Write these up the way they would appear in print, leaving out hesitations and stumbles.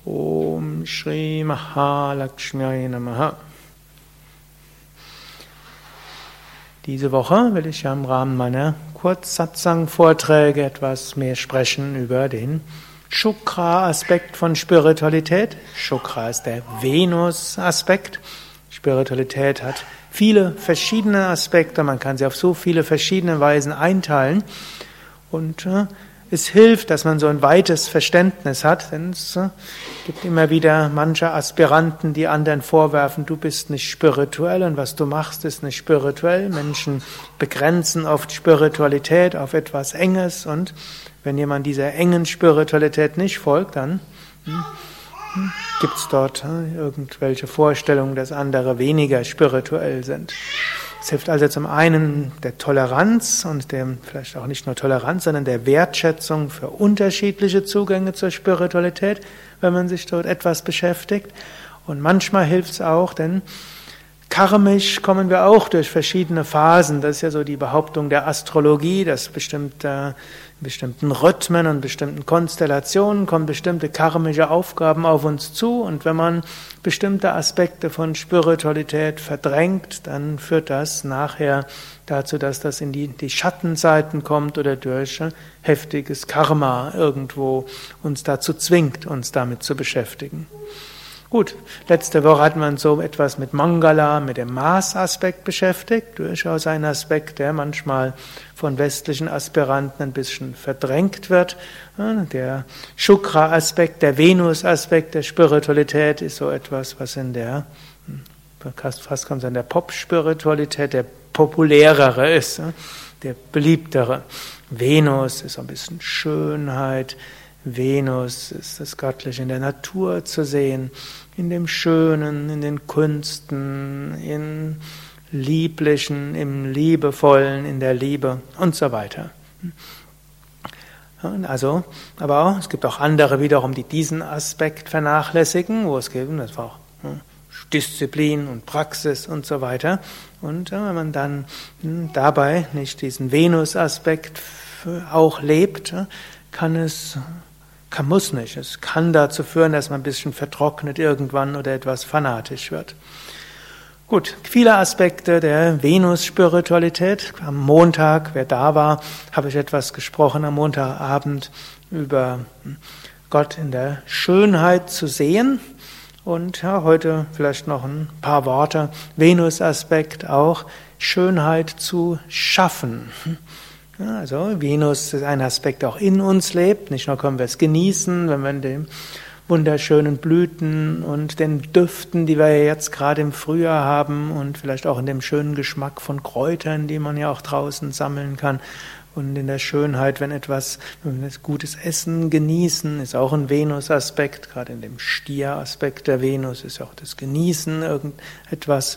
Om Shri Mahalakshmi Namaha. Diese Woche will ich ja im Rahmen meiner Kurzsatsang-Vorträge etwas mehr sprechen über den Shukra-Aspekt von Spiritualität. Shukra ist der Venus-Aspekt. Spiritualität hat viele verschiedene Aspekte, man kann sie auf so viele verschiedene Weisen einteilen. Und es hilft, dass man so ein weites Verständnis hat, denn es gibt immer wieder manche Aspiranten, die anderen vorwerfen, du bist nicht spirituell und was du machst, ist nicht spirituell. Menschen begrenzen oft Spiritualität auf etwas Enges und wenn jemand dieser engen Spiritualität nicht folgt, dann gibt es dort irgendwelche Vorstellungen, dass andere weniger spirituell sind. Es hilft also zum einen der Toleranz und dem, vielleicht auch nicht nur Toleranz, sondern der Wertschätzung für unterschiedliche Zugänge zur Spiritualität, wenn man sich dort etwas beschäftigt. Und manchmal hilft es auch, denn karmisch kommen wir auch durch verschiedene Phasen. Das ist ja so die Behauptung der Astrologie, dass bestimmten Rhythmen und bestimmten Konstellationen kommen bestimmte karmische Aufgaben auf uns zu. Und wenn man bestimmte Aspekte von Spiritualität verdrängt, dann führt das nachher dazu, dass das in die Schattenseiten kommt oder durch heftiges Karma irgendwo uns dazu zwingt, uns damit zu beschäftigen. Gut, letzte Woche hat man so etwas mit Mangala, mit dem Mars-Aspekt beschäftigt, durchaus ein Aspekt, der manchmal von westlichen Aspiranten ein bisschen verdrängt wird. Der Shukra-Aspekt, der Venus-Aspekt der Spiritualität ist so etwas, was in der, fast kommt es an der Pop-Spiritualität, der populärere ist, der beliebtere. Venus ist so ein bisschen Schönheit, Venus ist das Göttliche in der Natur zu sehen, in dem Schönen, in den Künsten, im Lieblichen, im Liebevollen, in der Liebe und so weiter. Also, aber auch, es gibt auch andere wiederum, die diesen Aspekt vernachlässigen, wo es gibt, das war auch Disziplin und Praxis und so weiter. Und wenn man dann dabei nicht diesen Venus-Aspekt auch lebt, muss nicht. Es kann dazu führen, dass man ein bisschen vertrocknet irgendwann oder etwas fanatisch wird. Gut, viele Aspekte der Venus-Spiritualität. Am Montag, wer da war, habe ich etwas gesprochen am Montagabend über Gott in der Schönheit zu sehen. Und ja, heute vielleicht noch ein paar Worte. Venus-Aspekt auch, Schönheit zu schaffen. Also Venus ist ein Aspekt, der auch in uns lebt. Nicht nur können wir es genießen, wenn wir in den wunderschönen Blüten und den Düften, die wir ja jetzt gerade im Frühjahr haben und vielleicht auch in dem schönen Geschmack von Kräutern, die man ja auch draußen sammeln kann. Und in der Schönheit, wenn wir gutes Essen genießen, ist auch ein Venus-Aspekt. Gerade in dem Stier-Aspekt der Venus ist auch das Genießen irgendetwas.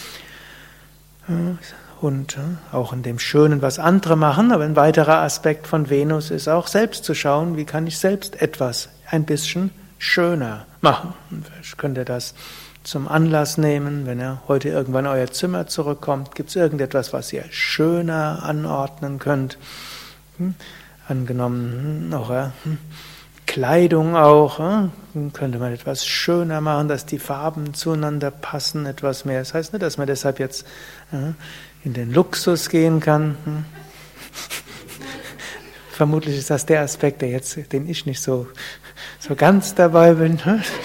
Und auch in dem Schönen, was andere machen. Aber ein weiterer Aspekt von Venus ist auch selbst zu schauen, wie kann ich selbst etwas ein bisschen schöner machen. Und vielleicht könnt ihr das zum Anlass nehmen, wenn ihr heute irgendwann in euer Zimmer zurückkommt. Gibt es irgendetwas, was ihr schöner anordnen könnt? Angenommen, eure Kleidung auch, könnte man etwas schöner machen, dass die Farben zueinander passen, etwas mehr. Das heißt nicht, dass man deshalb jetzt in den Luxus gehen kann. Vermutlich ist das der Aspekt, den ich nicht so ganz dabei bin.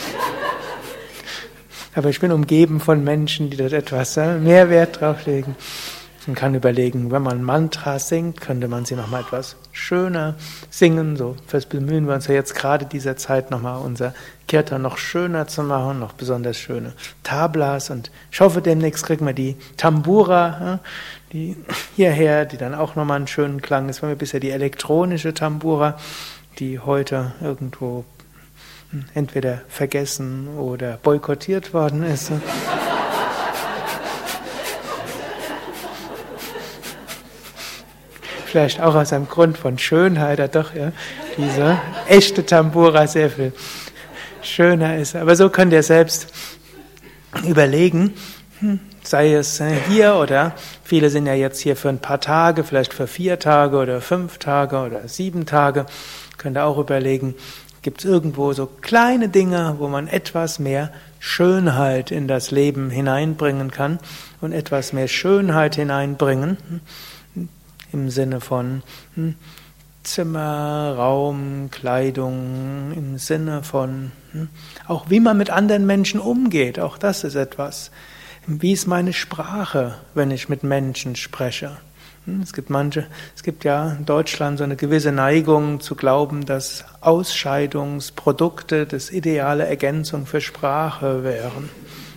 Aber ich bin umgeben von Menschen, die dort etwas mehr Wert drauf legen. Man kann überlegen, wenn man Mantra singt, könnte man sie nochmal etwas schöner singen. So bemühen wir uns ja jetzt gerade dieser Zeit nochmal unser Kirtan noch schöner zu machen, noch besonders schöne Tablas. Und ich hoffe, demnächst kriegen wir die Tambura, die hierher, die dann auch nochmal einen schönen Klang ist. Wir haben bisher die elektronische Tambura, die heute irgendwo entweder vergessen oder boykottiert worden ist. Vielleicht auch aus einem Grund von Schönheit, da doch diese echte Tambura sehr viel schöner ist. Aber so könnt ihr selbst überlegen, sei es hier oder viele sind ja jetzt hier für ein paar Tage, vielleicht für 4 Tage oder 5 Tage oder 7 Tage, könnt ihr auch überlegen, gibt es irgendwo so kleine Dinge, wo man etwas mehr Schönheit in das Leben hineinbringen kann und etwas mehr Schönheit hineinbringen im Sinne von Zimmer, Raum, Kleidung, im Sinne von auch wie man mit anderen Menschen umgeht, auch das ist etwas. Wie ist meine Sprache, wenn ich mit Menschen spreche? Es gibt ja in Deutschland so eine gewisse Neigung zu glauben, dass Ausscheidungsprodukte das ideale Ergänzung für Sprache wären.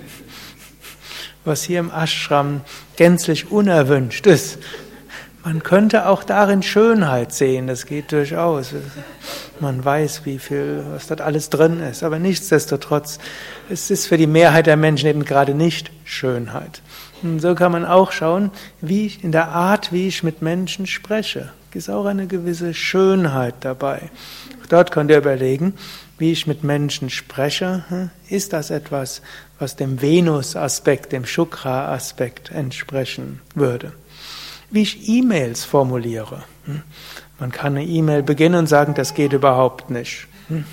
Was hier im Ashram gänzlich unerwünscht ist. Man könnte auch darin Schönheit sehen, das geht durchaus. Man weiß, was dort alles drin ist, aber nichtsdestotrotz, es ist für die Mehrheit der Menschen eben gerade nicht Schönheit. Und so kann man auch schauen, in der Art, wie ich mit Menschen spreche, ist auch eine gewisse Schönheit dabei. Dort könnt ihr überlegen, wie ich mit Menschen spreche, ist das etwas, was dem Venus-Aspekt, dem Shukra-Aspekt entsprechen würde. Wie ich E-Mails formuliere. Man kann eine E-Mail beginnen und sagen, das geht überhaupt nicht.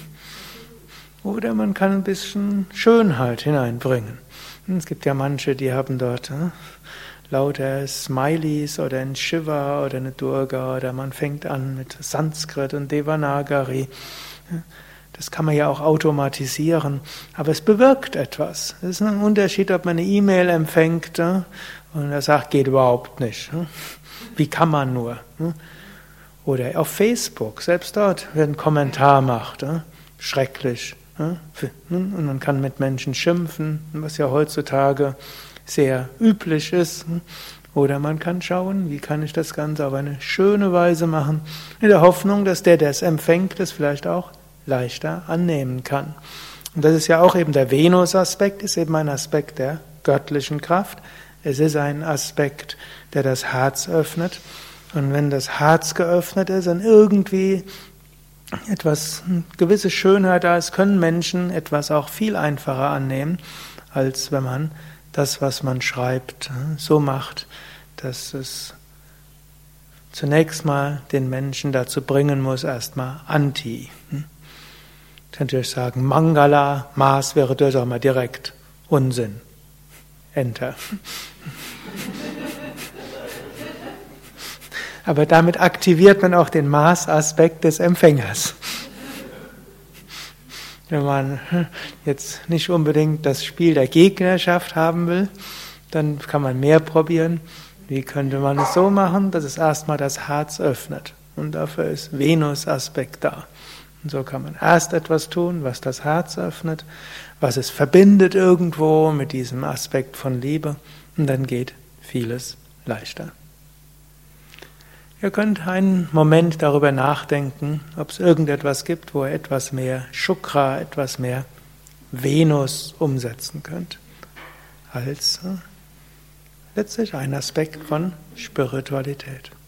Oder man kann ein bisschen Schönheit hineinbringen. Es gibt ja manche, die haben dort lauter Smileys oder ein Shiva oder eine Durga oder man fängt an mit Sanskrit und Devanagari. Das kann man ja auch automatisieren, aber es bewirkt etwas. Es ist ein Unterschied, ob man eine E-Mail empfängt und er sagt, geht überhaupt nicht. Wie kann man nur? Oder auf Facebook, selbst dort, wer einen Kommentar macht, schrecklich. Und man kann mit Menschen schimpfen, was ja heutzutage sehr üblich ist. Oder man kann schauen, wie kann ich das Ganze auf eine schöne Weise machen, in der Hoffnung, dass der es empfängt, das vielleicht auch leichter annehmen kann. Und das ist ja auch eben der Venus-Aspekt, ist eben ein Aspekt der göttlichen Kraft. Es ist ein Aspekt, der das Herz öffnet. Und wenn das Herz geöffnet ist und irgendwie eine gewisse Schönheit da ist, können Menschen etwas auch viel einfacher annehmen, als wenn man das, was man schreibt, so macht, dass es zunächst mal den Menschen dazu bringen muss, erstmal Anti. Ich könnte euch sagen, Mangala, Mars wäre durchaus mal direkt Unsinn. Enter. Aber damit aktiviert man auch den Mars-Aspekt des Empfängers. Wenn man jetzt nicht unbedingt das Spiel der Gegnerschaft haben will, dann kann man mehr probieren. Wie könnte man es so machen, dass es erstmal das Herz öffnet? Und dafür ist Venus-Aspekt da. Und so kann man erst etwas tun, was das Herz öffnet, was es verbindet irgendwo mit diesem Aspekt von Liebe. Und dann geht vieles leichter. Ihr könnt einen Moment darüber nachdenken, ob es irgendetwas gibt, wo ihr etwas mehr Shukra, etwas mehr Venus umsetzen könnt, als letztlich ein Aspekt von Spiritualität.